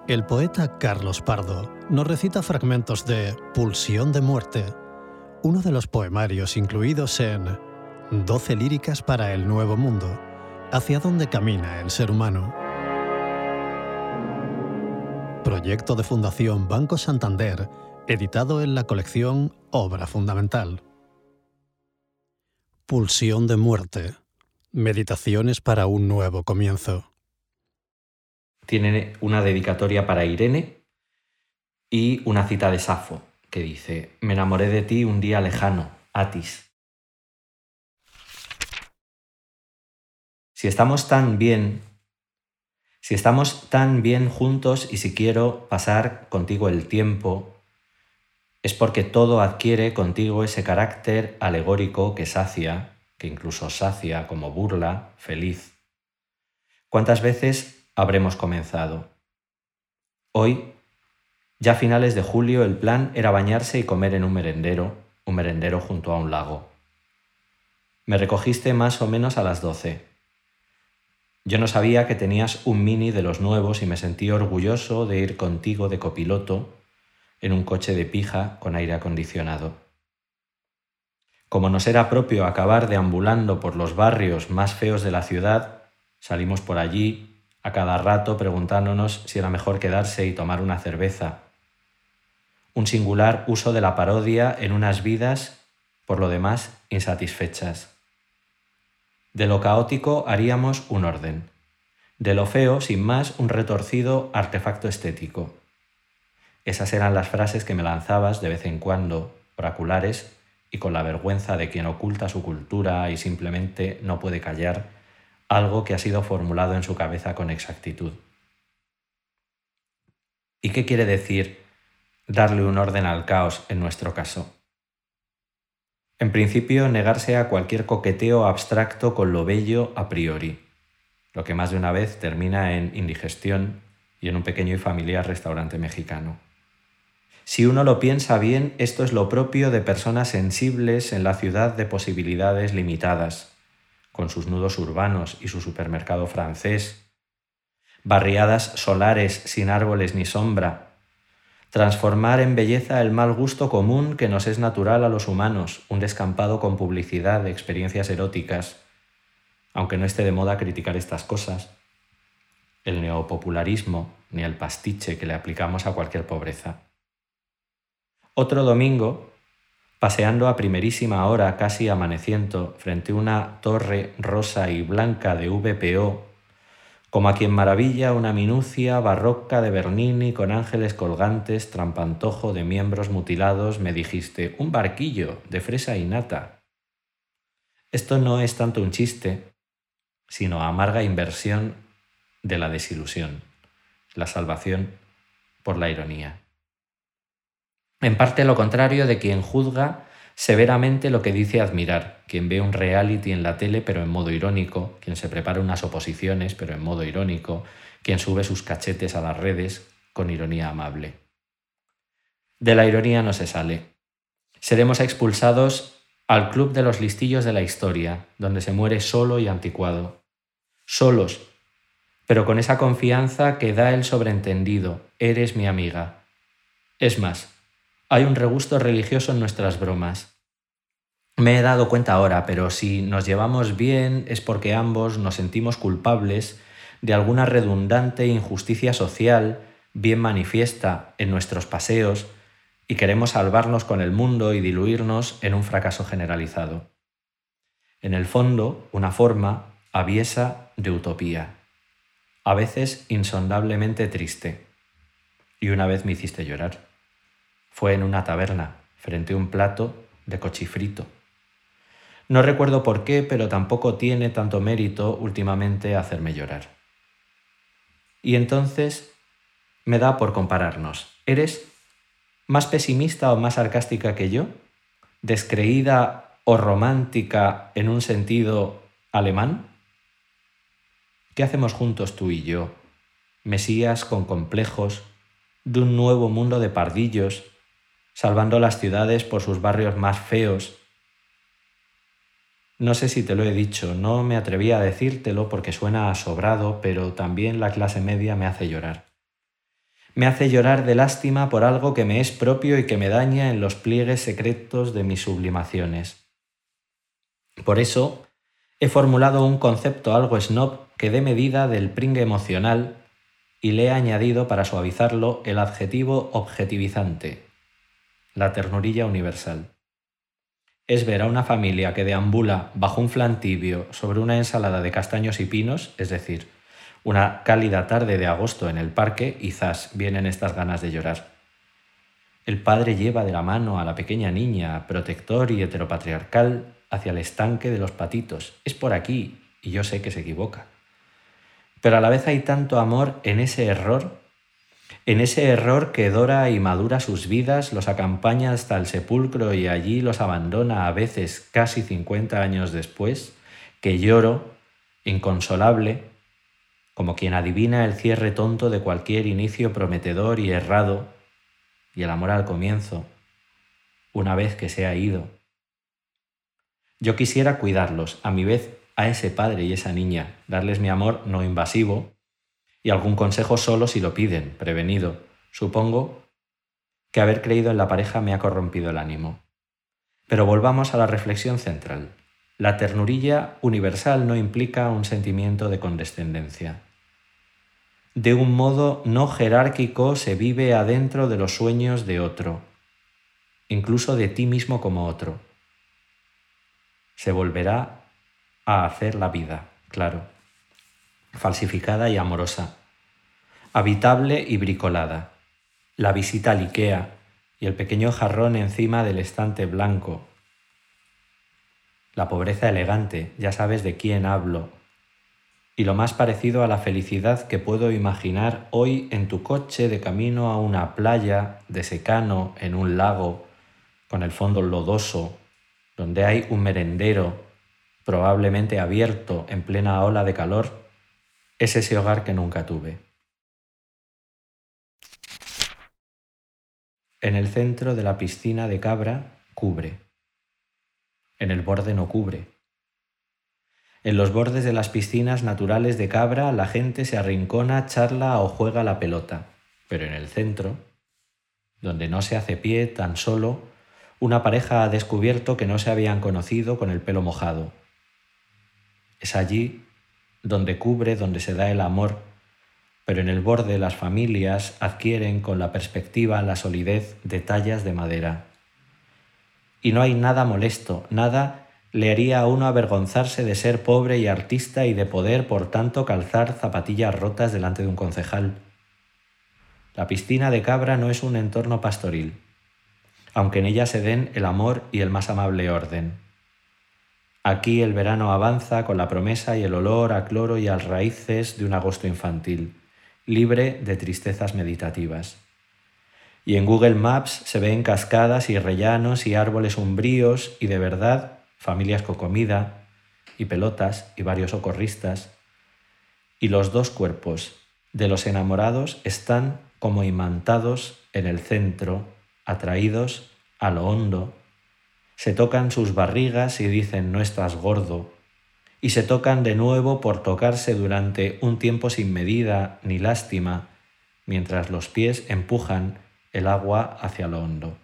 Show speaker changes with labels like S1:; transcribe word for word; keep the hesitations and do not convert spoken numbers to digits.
S1: El poeta Carlos Pardo nos recita fragmentos de Pulsión de muerte, uno de los poemarios incluidos en Doce líricas para el nuevo mundo, hacia donde camina el ser humano. Proyecto de Fundación Banco Santander, editado en la colección Obra Fundamental. Pulsión de muerte. Meditaciones para un nuevo comienzo.
S2: Tiene una dedicatoria para Irene y una cita de Safo que dice: me enamoré de ti un día lejano, Atis. Si estamos tan bien, si estamos tan bien juntos y si quiero pasar contigo el tiempo, es porque todo adquiere contigo ese carácter alegórico que sacia, que incluso sacia como burla, feliz. ¿Cuántas veces habremos comenzado? Hoy, ya a finales de julio, el plan era bañarse y comer en un merendero, un merendero junto a un lago. Me recogiste más o menos a las doce. Yo no sabía que tenías un Mini de los nuevos y me sentí orgulloso de ir contigo de copiloto en un coche de pija con aire acondicionado. Como nos era propio acabar deambulando por los barrios más feos de la ciudad, salimos por allí a cada rato preguntándonos si era mejor quedarse y tomar una cerveza. Un singular uso de la parodia en unas vidas, por lo demás, insatisfechas. De lo caótico haríamos un orden. De lo feo, sin más, un retorcido artefacto estético. Esas eran las frases que me lanzabas de vez en cuando, oraculares, y con la vergüenza de quien oculta su cultura y simplemente no puede callar algo que ha sido formulado en su cabeza con exactitud. ¿Y qué quiere decir darle un orden al caos en nuestro caso? En principio, negarse a cualquier coqueteo abstracto con lo bello a priori, lo que más de una vez termina en indigestión y en un pequeño y familiar restaurante mexicano. Si uno lo piensa bien, esto es lo propio de personas sensibles en la ciudad de posibilidades limitadas, con sus nudos urbanos y su supermercado francés, barriadas solares sin árboles ni sombra, transformar en belleza el mal gusto común que nos es natural a los humanos, un descampado con publicidad de experiencias eróticas, aunque no esté de moda criticar estas cosas, el neopopularismo ni el pastiche que le aplicamos a cualquier pobreza. Otro domingo, paseando a primerísima hora, casi amaneciendo, frente a una torre rosa y blanca de V P O, como a quien maravilla una minucia barroca de Bernini con ángeles colgantes, trampantojo de miembros mutilados, me dijiste: un barquillo de fresa y nata. Esto no es tanto un chiste, sino amarga inversión de la desilusión, la salvación por la ironía. En parte lo contrario de quien juzga severamente lo que dice admirar, quien ve un reality en la tele pero en modo irónico, quien se prepara unas oposiciones pero en modo irónico, quien sube sus cachetes a las redes con ironía amable. De la ironía no se sale. Seremos expulsados al club de los listillos de la historia, donde se muere solo y anticuado. Solos, pero con esa confianza que da el sobreentendido: eres mi amiga. Es más, hay un regusto religioso en nuestras bromas. Me he dado cuenta ahora, pero si nos llevamos bien es porque ambos nos sentimos culpables de alguna redundante injusticia social bien manifiesta en nuestros paseos y queremos salvarnos con el mundo y diluirnos en un fracaso generalizado. En el fondo, una forma aviesa de utopía, a veces insondablemente triste. Y una vez me hiciste llorar. Fue en una taberna, frente a un plato de cochifrito. No recuerdo por qué, pero tampoco tiene tanto mérito últimamente hacerme llorar. Y entonces me da por compararnos. ¿Eres más pesimista o más sarcástica que yo? ¿Descreída o romántica en un sentido alemán? ¿Qué hacemos juntos tú y yo, mesías con complejos de un nuevo mundo de pardillos, salvando las ciudades por sus barrios más feos? No sé si te lo he dicho, no me atreví a decírtelo porque suena a sobrado, pero también la clase media me hace llorar. Me hace llorar de lástima por algo que me es propio y que me daña en los pliegues secretos de mis sublimaciones. Por eso, he formulado un concepto algo snob que dé medida del pringue emocional y le he añadido para suavizarlo el adjetivo objetivizante, la ternurilla universal. Es ver a una familia que deambula bajo un flan tibio sobre una ensalada de castaños y pinos, es decir, una cálida tarde de agosto en el parque, y zas, vienen estas ganas de llorar. El padre lleva de la mano a la pequeña niña, protector y heteropatriarcal, hacia el estanque de los patitos. Es por aquí, y yo sé que se equivoca. Pero a la vez hay tanto amor en ese error, en ese error que dora y madura sus vidas, los acompaña hasta el sepulcro y allí los abandona a veces casi cincuenta años después, que lloro, inconsolable, como quien adivina el cierre tonto de cualquier inicio prometedor y errado, y el amor al comienzo, una vez que se ha ido. Yo quisiera cuidarlos, a mi vez, a ese padre y esa niña, darles mi amor no invasivo y algún consejo solo si lo piden, prevenido. Supongo que haber creído en la pareja me ha corrompido el ánimo. Pero volvamos a la reflexión central. La ternurilla universal no implica un sentimiento de condescendencia. De un modo no jerárquico se vive adentro de los sueños de otro, incluso de ti mismo como otro. Se volverá a hacer la vida, claro, falsificada y amorosa, habitable y bricolada. La visita al IKEA y el pequeño jarrón encima del estante blanco. La pobreza elegante, ya sabes de quién hablo. Y lo más parecido a la felicidad que puedo imaginar hoy en tu coche de camino a una playa de secano en un lago, con el fondo lodoso, donde hay un merendero, probablemente abierto en plena ola de calor, es ese hogar que nunca tuve. En el centro de la piscina de Cabra cubre. En el borde no cubre. En los bordes de las piscinas naturales de Cabra la gente se arrincona, charla o juega la pelota, pero en el centro, donde no se hace pie, tan solo, una pareja ha descubierto que no se habían conocido con el pelo mojado. Es allí donde cubre, donde se da el amor, pero en el borde las familias adquieren con la perspectiva la solidez de tallas de madera. Y no hay nada molesto, nada le haría a uno avergonzarse de ser pobre y artista y de poder, por tanto, calzar zapatillas rotas delante de un concejal. La piscina de Cabra no es un entorno pastoril, aunque en ella se den el amor y el más amable orden. Aquí el verano avanza con la promesa y el olor a cloro y a raíces de un agosto infantil, libre de tristezas meditativas. Y en Google Maps se ven cascadas y rellanos y árboles umbríos y de verdad familias con comida y pelotas y varios socorristas. Y los dos cuerpos de los enamorados están como imantados en el centro, atraídos a lo hondo. Se tocan sus barrigas y dicen no estás gordo, y se tocan de nuevo por tocarse durante un tiempo sin medida ni lástima, mientras los pies empujan el agua hacia lo hondo.